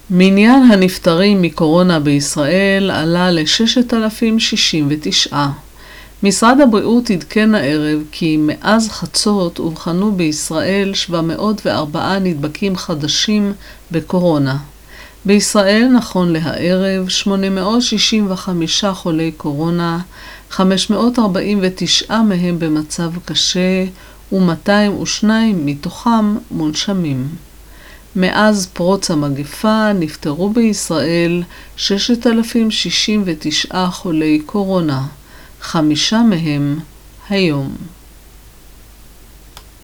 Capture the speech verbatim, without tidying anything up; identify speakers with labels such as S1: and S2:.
S1: מניין הנפטרים מקורונה בישראל עלה ל-ששת אלפים שישים ותשע. משרד הבריאות עדכן הערב כי מאז חצות אובחנו בישראל שבע מאות וארבעה נדבקים חדשים בקורונה. בישראל נכון להערב שמונה מאות שישים וחמישה חולי קורונה, חמש מאות ארבעים ותשע מהם במצב קשה ו-מאתיים ושניים מתוכם מונשמים. מאז פרוץ המגפה נפטרו בישראל ששת אלפים שישים ותשע חולי קורונה, חמישה מהם היום.